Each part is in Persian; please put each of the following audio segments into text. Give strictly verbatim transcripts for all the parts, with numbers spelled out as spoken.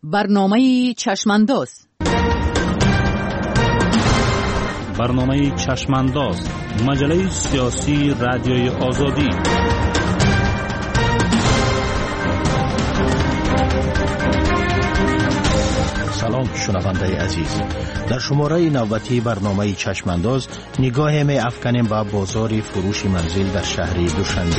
برنامه چشمانداز. برنامه چشمانداز، مجله سیاسی رادیوی آزادی. سلام شنونده عزیز، در شماره نوبتی برنامه چشمانداز نگاه می افکنیم به بازار فروش منزل در شهر دوشنبه.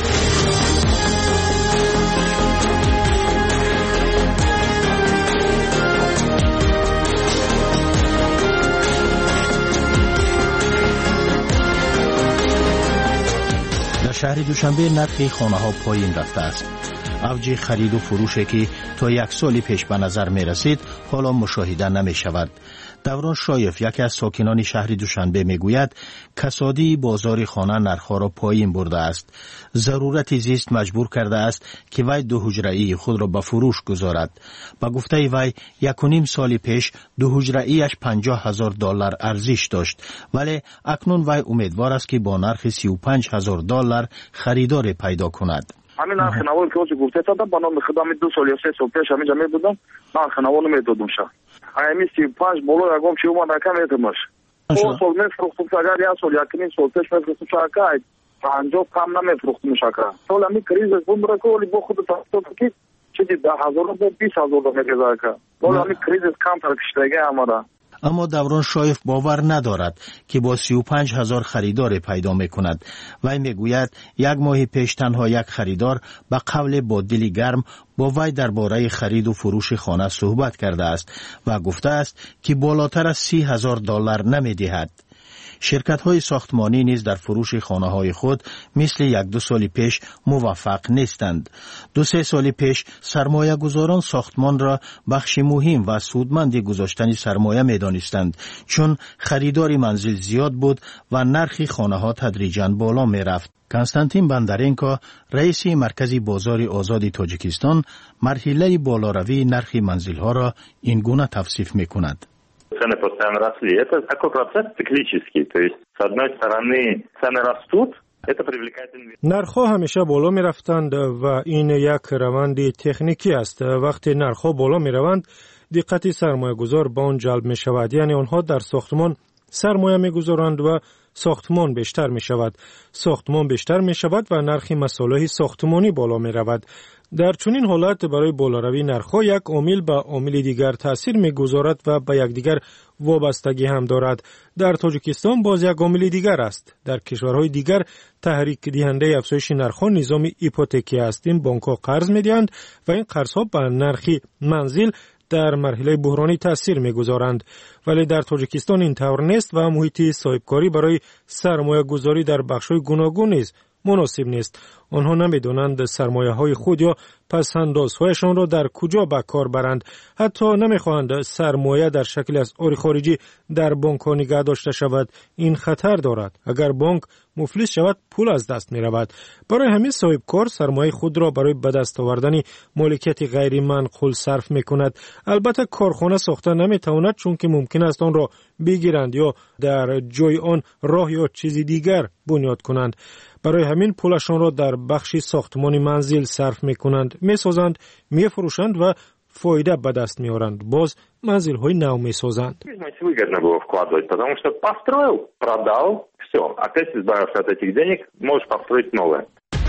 شهر دوشنبه نرخ خانه ها پایین رفته است. اوج خرید و فروشی که تا یک سال پیش به نظر می رسید حالا مشاهده نمی شود. دوران شایف، یکی از ساکنان شهر دوشنبه می گوید کسادی بازار خانه نرخ‌ها را پایین برده است. ضرورت زیست مجبور کرده است که وی دو حجره‌ای خود را به فروش گذارد. با گفته وی یک و نیم سال پیش دو حجره‌ایش پنجاه هزار دلار ارزش داشت، ولی اکنون وی امیدوار است که با نرخ سی و پنج هزار دلار خریدار پیدا کند. همین نرخ نوایی که واسه گفته تا با نام خدام دو سال یا سه سال پیش همینجا می بودم، نرخ نوایی میدادم شه. همین سی و پنج بالا یکم چی اومد کم اعتماش. او سال میفروختم اگر یا سال یک نیم سال پیش میفروختم شاکای پنجاه کم نمیفروختم شاکا. سال می کریز بوم را کولی با خود تا که چیزی ده هزار و بیست هزار میگذاره که. بالا می کریز کم ترکشتگی آمده. اما دوران شایف باور ندارد که با سی و پنج هزار خریدار پیدا می کند. وی می گوید یک ماه پیش تنها یک خریدار به قول با دلی گرم با وی درباره خرید و فروش خانه صحبت کرده است و گفته است که بالاتر از سی هزار دلار نمی دهد. شرکت‌های ساختمانی نیز در فروش خانه‌های خود مثل یک دو سال پیش موفق نیستند. دو سه سال پیش سرمایه گذاران ساختمان را بخش مهم و سودمند گذاشتن سرمایه می‌دانستند، چون خریدار منزل زیاد بود و نرخ خانه‌ها تدریجاً بالا می‌رفت. کنستانتین بندرینکا، رئیس مرکز بازار آزاد تاجیکستان، مرحله بالاروی نرخ منزل‌ها را این گونه توصیف می‌کند. Цены постоянно росли. Это такой процесс циклический. То есть, с одной стороны, цены растут, это привлекает инвесторов. نرخ‌ها همیشه بالا می‌رفتند و این یک روند تکنیکی است. وقتی نرخ‌ها بالا می‌روند، دقت سرمایه‌گذار به آن جلب می‌شود. یعنی آنها در ساختمان سرمایه می‌گذارند و ساختمان بیشتر می‌شود. ساختمان بیشتر می‌شود و نرخ مصالح ساختمانی بالا می‌رود. در چنین حالت برای بالاروی نرخ‌ها یک عامل به عامل دیگر تأثیر می‌گذارد و به یکدیگر وابستگی هم دارد. در تاجیکستان باز یک عامل دیگر است. در کشورهای دیگر تحریک دهنده افزایش نرخ‌ها نظام هیپوتکی است. این بانک‌ها قرض می‌دهند و این قرض‌ها به نرخ منزل در مرحله بحرانی تأثیر می‌گذارند. ولی در تاجیکستان این طور نیست و محیط صاحبکاری برای سرمایه‌گذاری در بخش‌های گوناگون نیست مناسب نیست. آنها نمی‌دانند سرمایه‌های خود یا پس‌اندازهایشان را در کجا به کار برند. حتی نمی‌خواهند سرمایه در شکل اسعار خارجی در بانک‌ها نگاه داشته شود. این خطر دارد. اگر بانک مفلس شود پول از دست می‌رود. برای همین صاحبکار سرمایه خود را برای به دست آوردن مالکیت غیر منقول صرف می‌کند. البته کارخانه ساخته نمی‌تواند، چون که ممکن است آن را بگیرند یا در جای آن راه یا چیزی دیگر بنیاد کنند. برای همین پولشان را در بخش ساختمان منزل صرف می‌کنند، می‌سازند، می‌فروشند و فایده به دست می‌آورند. باز منزل‌های نو می‌سازند. Выгодно было вкладывать, потому что построил, продал, все, опять избавился от этих денег, можешь построить новое.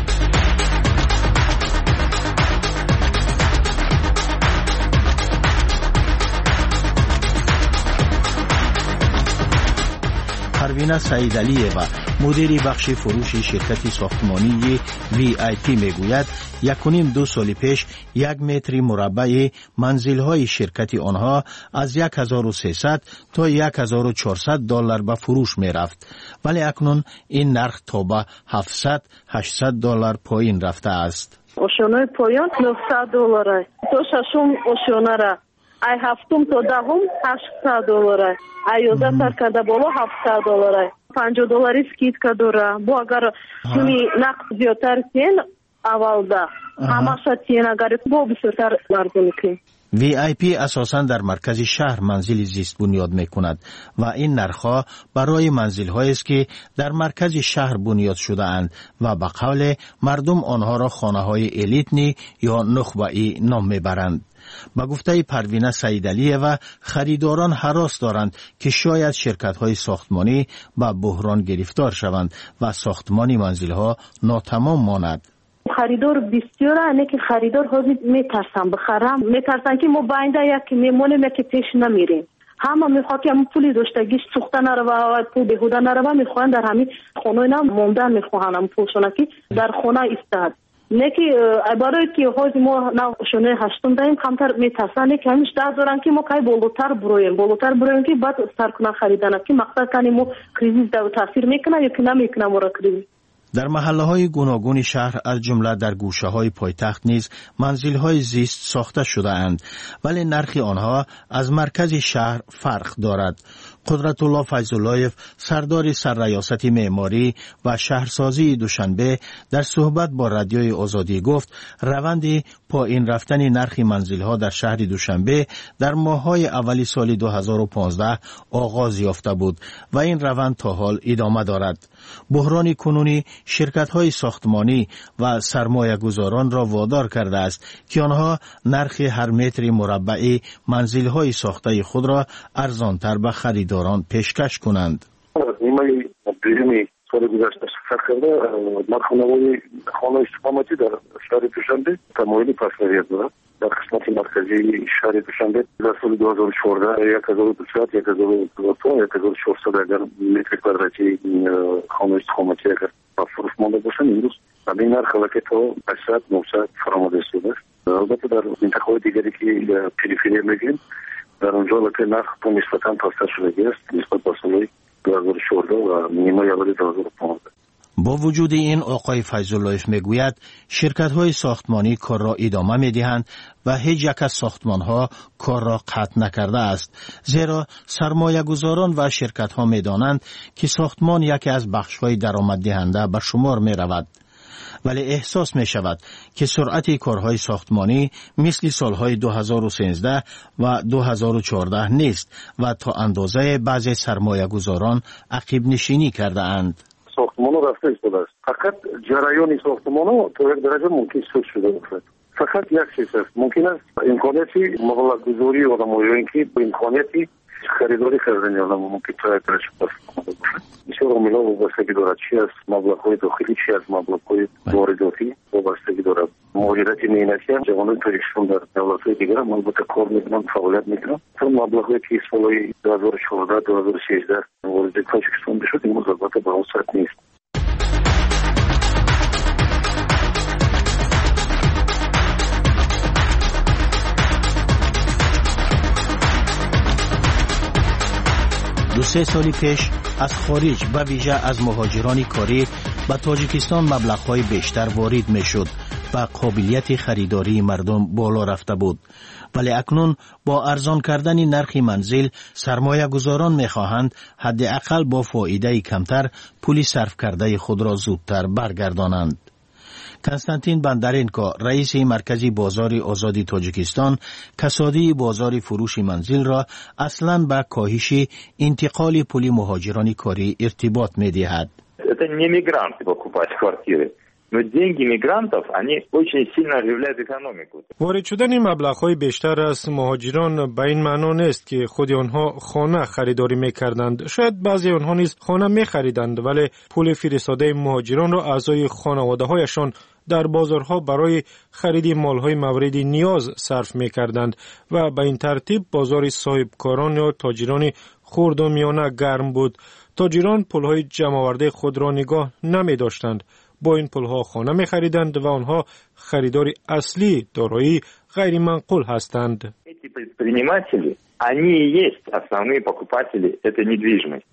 پروینه سعیدعلی‌یوه، مدیر بخش فروش شرکت ساختمانی وی آی پی میگوید یک و نیم دو سال پیش یک متر مربع منزل‌های شرکت آنها از یک هزار و سیصد تا یک هزار و چهارصد دلار به فروش می‌رفت، ولی اکنون این نرخ تا به هفتصد هشتصد دلار پایین رفته است. ошёнаи поён нӯҳсад доллара, то шашум ошёнара, ай ҳафтум то даҳум ҳаштсад доллара, ай ёздаҳтар карда боло ҳафтсад доллара, панҷоҳ доллари скидка дора. бо агар суми нақд зиёдтар тиен аввалда ҳамаша тиен, агар бо бисёртар арзу мекунем. وی آی پی اساساً در مرکز شهر منزل زیست بنیاد می کند و این نرخ‌ها برای منزل‌هایی است که در مرکز شهر بنیاد شده اند و به قول مردم آنها را خانه‌های الیتنی یا نخبه‌ای نام می‌برند. با گفته پروینه سیدعلیه و خریداران هراس دارند که شاید شرکت‌های ساختمانی با بحران گرفتار شوند و ساختمانی منزل‌ها ناتمام ماند. خریدار بسیار اینه که خریدار حاضر میترسن بخرم، میترسن که ما باینده یکی میمونیم که پیش نمیریم. همه میخواد که همون پولی داشتگیش سوخته نره و پول بهوده نره و میخوان در همین خونه اینا موندن میخوان هم پولشونه که در خونه ایستاد. نه که برای که حاضر ما نه شونه هشتم داریم کمتر میترسن که همیش ده دارن که ما که بالاتر برویم بالاتر برویم که بعد سرکنه خریدن که مقصد کنیم ما کریزیس در تاثیر میکنه یا که نمیکنه ما را کریزیس. در محله‌های گوناگون شهر از جمله در گوشه‌های پایتخت نیز منزل‌های زیست ساخته شده اند ولی نرخ آنها از مرکز شهر فرق دارد. قدرت الله فیض‌اللهیف سردار سرریاست معماری و شهرسازی دوشنبه در صحبت با رادیوی آزادی گفت روند پایین رفتن نرخ منزل‌ها در شهر دوشنبه در ماه‌های اولی سال دو هزار و پانزده آغاز یافته بود و این روند تا حال ادامه دارد. بحران کنونی شرکت‌های ساختمانی و سرمایه‌گذاران را وادار کرده است که آنها نرخ هر متر مربعی منزل‌های ساخته خود را ارزان‌تر به خریداران پیشکش کنند. نیمه دوم سال گذشته شرکت کرده مرخانه‌های خانه استقامتی در شهر دوشنبه تمایل پس‌نویت دارد. در قسمت مرکزی شهر دوشنبه در سال دو هزار و چهارده یک هزار و دویست یک هزار و دویست یک هزار و چهارصد اگر متر کوادراتی خانه استقامتی اگر فروش مانده باشند امروز همین نرخ که تا هشتصد نهصد فرآمده شده است. البته در منطقه‌های دیگری که پریفری میگیم در اونجا که نرخ نسبتاً پست‌تر شده است نسبت به سال دو هزار و چهارده و نیمه اول دو هزار و پانزده. با وجود این آقای فیض‌اللهیف میگوید شرکت‌های ساختمانی کار را ادامه می‌دهند و هیچ یک از ساختمان‌ها کار را قطع نکرده است زیرا سرمایه‌گذاران و شرکت‌ها می‌دانند که ساختمان یکی از بخش‌های درآمددهنده به شمار می‌رود. ولی احساس می شود که سرعت کارهای ساختمانی مثل سالهای دو هزار و سیزده و دو هزار و چهارده نیست و تا اندازه بعضی سرمایه گذاران عقب نشینی کرده اند. ساختمان رفته ایستاده است. فقط جریان ساختمان تا یک درجه ممکن سود شده باشد. فقط یک چیز است. ممکن است امکاناتی مبلغ گذاری آدمایی که با امکاناتی خریداری کردن آدم ممکن تا یک درجه باشد. بسیار عاملا وابستگی دارد چی از مبلغ‌های داخلی چی از مبلغ‌های وارداتی وابستگی دارد. مهاجرت مهنتی هم جوانان تاریخشون در دولت‌های دیگر هم البته کار میکنن فعالیت میکنن. چون مبلغ‌های که سالهای دو هزار و چهارده دو هزار و سیزده وارد تاجیکستان بشد امروز البته به اون صورت نیست. دو سه سالی پیش از خارج و ویژه از مهاجران کاری به تاجیکستان مبلغ‌های بیشتر وارد می‌شد و قابلیت خریداری مردم بالا رفته بود. ولی اکنون با ارزان کردن نرخ منزل سرمایه گذاران می‌خواهند حداقل با فایده کمتر پول صرف کرده خود را زودتر برگردانند. کنستانتین بندرینکو رئیس مرکزی بازار آزادی تاجیکستان کسادی بازار فروش منزل را اصلاً به کاهش انتقال پول مهاجران کاری ارتباط می‌دهد. Это не мигранты покупать квартиры. Но деньги мигрантов, они очень сильно оживляют экономику. وارد شدن مبلغ‌های بیشتر از مهاجران به این معنا نیست که خود آنها خانه خریداری می‌کردند. شاید بعضی آنها نیز خانه می‌خریدند ولی پول فرستاده مهاجران را اعضای خانواده‌هایشان در بازارها برای خرید مال‌های مورد نیاز صرف می‌کردند و به این ترتیب بازار صاحبکاران یا تاجران خرد و میانه گرم بود. تاجران پول‌های جمع‌آورده خود را نگاه نمی‌داشتند. با این پول‌ها خانه می‌خریدند و آنها خریدار اصلی دارایی غیر منقول هستند. Эти предприниматели, они и есть основные покупатели этой недвижимости.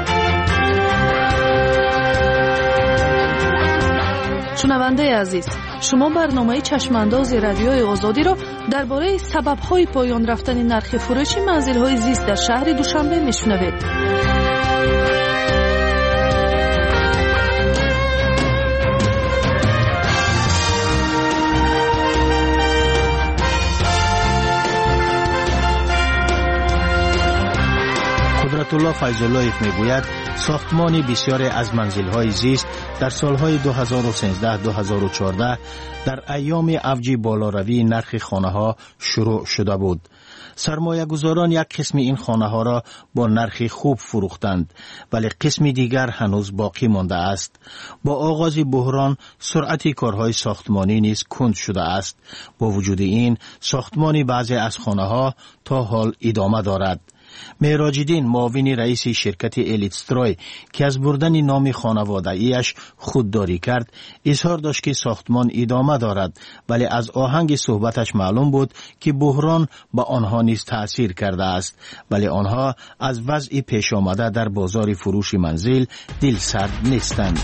شنونده عزیز، شما برنامه چشمانداز رادیوی آزادی را درباره سبب‌های پایان رفتن نرخ فروش منزل‌های زیست در شهر دوشنبه میشنوید. قدرت‌الله فیض‌اللهیف میگوید ساختمان بسیاری از منزل‌های زیست در سالهای دو هزار و سیزده دو هزار و چهارده در ایام اوج بالاروی نرخ خانه‌ها شروع شده بود. سرمایه‌گذاران یک قسم این خانه‌ها را با نرخ خوب فروختند، ولی قسم دیگر هنوز باقی مانده است. با آغاز بحران سرعت کارهای ساختمانی نیز کند شده است. با وجود این ساختمان بعضی از خانه‌ها تا حال ادامه دارد. مهراج‌الدین معاون رئیس شرکت الیتستروی که از بردن نام خانواده‌ایش خودداری کرد اظهار داشت که ساختمان ادامه دارد، ولی از آهنگ صحبتش معلوم بود که بحران با آنها نیز تأثیر کرده است، ولی آنها از وضع پیش آمده در بازار فروش منزل دلسرد نیستند.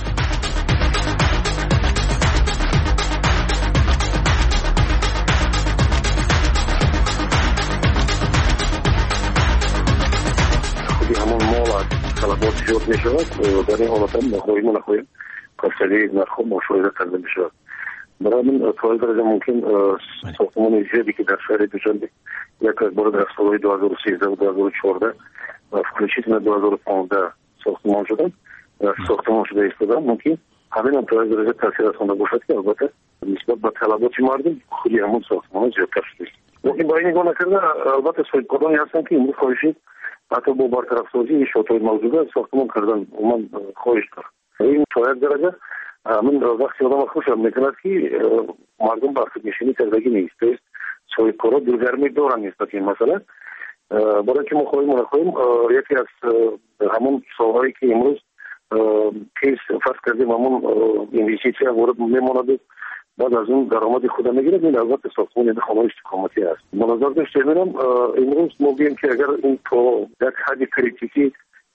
طلبات زیاد می شود. در این حالت هم نخواهیم و نخواهیم کارسری نرخ مشاهده کرده می شود. برای من تا این درجه ممکن ساختمان زیادی که در شهر دوشنبه یک از بار در سالهای دو هزار و سیزده و دو هزار و چهارده و فروشیدن دو هزار و پانزده ساختمان شدن ساختمان شده ایستادن ممکن همین هم تا این درجه تاثیر از خانده باشد که البته نسبت به طلبات مردم خودی همون ساختمان زیادتر شده است. ممکن با این نگاه نکرده البته صاحبکارانی هستن که امروز خواهشید حتی با برطرف سازی شاطر موجوده ساختمان کردن من خواهش دارم. این تا یک درجه من وقتی آدم خوشم میکند که مردم بر خودنشینی کردگی نیست. است صاحبکارا دلگرمی دارن نسبت این مسئله. برای که ما خواهیم و نخواهیم یکی از همون سالهایی که امروز کیس فرض کردیم همون اینویستیسیا وارد میماند بعد از اون درآمد خود میگیرد. این البته ساختمان خانه استقامتی است. منظر داشته میرم امروز ما بگیم که اگر این تو یک حد کریتیکی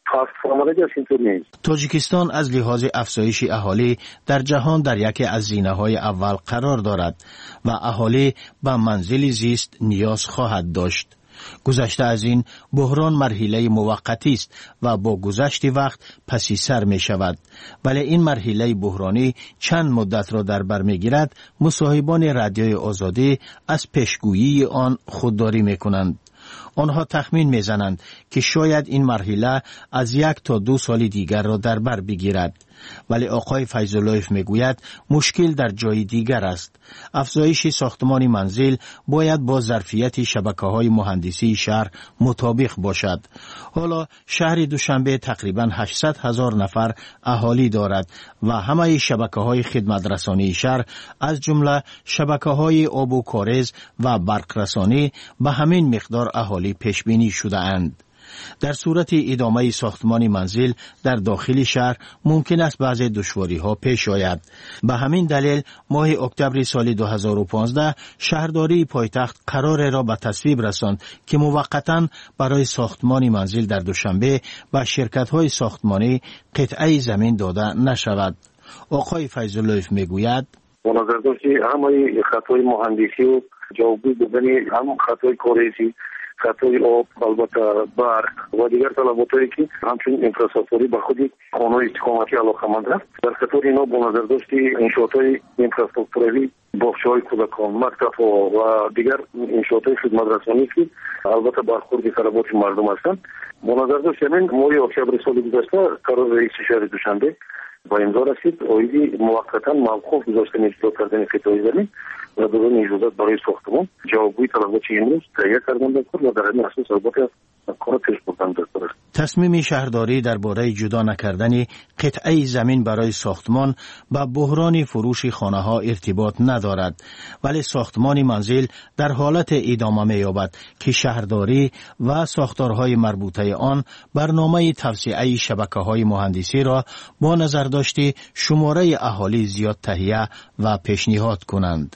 تاجیکستان از لحاظ افزایش اهالی در جهان در یکی از زینه‌های اول قرار دارد و اهالی به منزل زیست نیاز خواهد داشت. گذشته از این بحران مرحله موقتی است و با گذشت وقت پسی سر می شود، ولی این مرحله بحرانی چند مدت را در بر می گیرد. مصاحبان رادیوی آزادی از پیشگویی آن خودداری می کنند. آنها تخمین می زنند که شاید این مرحله از یک تا دو سال دیگر را در بر بگیرد، ولی آقای فیض‌اللهیف می گوید مشکل در جای دیگر است. افزایش ساختمان منزل باید با ظرفیت شبکه‌های مهندسی شهر مطابق باشد. حالا شهر دوشنبه تقریباً هشتصد هزار نفر اهالی دارد و همه شبکه‌های خدمت رسانی شهر از جمله شبکه‌های آب و کاریز و برق رسانی به همین مقدار اهالی پیش بینی شده اند. در صورت ادامه ساختمان منزل در داخل شهر ممکن است بعضی دشواری‌ها پیش آید. به همین دلیل ماه اکتبر سال دو هزار و پانزده شهرداری پایتخت قرار را به تصویب رساند که موقتاً برای ساختمان منزل در دوشنبه به شرکت‌های ساختمانی قطعه زمین داده نشود. آقای فیض‌اللهیف میگوید با نظر داشت همه خطای مهندسی و جوابگوی بودنی هم خطای کاریزی خطای آب البته برق و دیگر طلباتایی که همچون انفراستراکچوری به خودی خانه استقامتی علاقه‌مند است. در خطر اینا با نظر داشتی انشاءات‌های انفراستراکچوری باغچه‌های کودکان مکتب‌ها و دیگر انشاءات‌های خدمت رسانی که البته برخورد طلبات مردم هستند. با نظر داشت همین ماه اکتبر سال گذشته قرار رئیس شهر دوشنبه با امضا رسید آیدی موقتا موقوف گذاشتن اجرا کردن قطعه زمین و دادن اجازت برای ساختمان جوابگوی طلبات امروز تهیه کردن دکتر و در این اساس البته کار پیش بردن دکتر. تصمیم شهرداری درباره جدا نکردن قطعه زمین برای ساختمان با بحران فروش خانه‌ها ارتباط ندارد، ولی ساختمان منزل در حالت ادامه می‌یابد که شهرداری و ساختارهای مربوطه آن برنامه توسعه شبکه‌های مهندسی را با نظر داشته شماره اهالی زیاد تهیه و پیشنهاد کنند.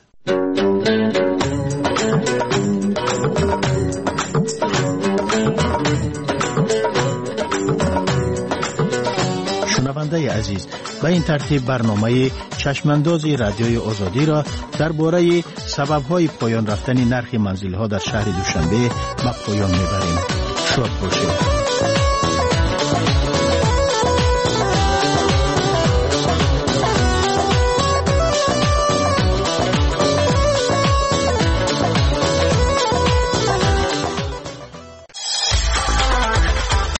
شنونده عزیز، به این ترتیب برنامه چشمانداز رادیوی آزادی را درباره سبب‌های پایان رفتن نرخ منزل‌ها در شهر دوشنبه به پایان می‌بریم. شاد باشید.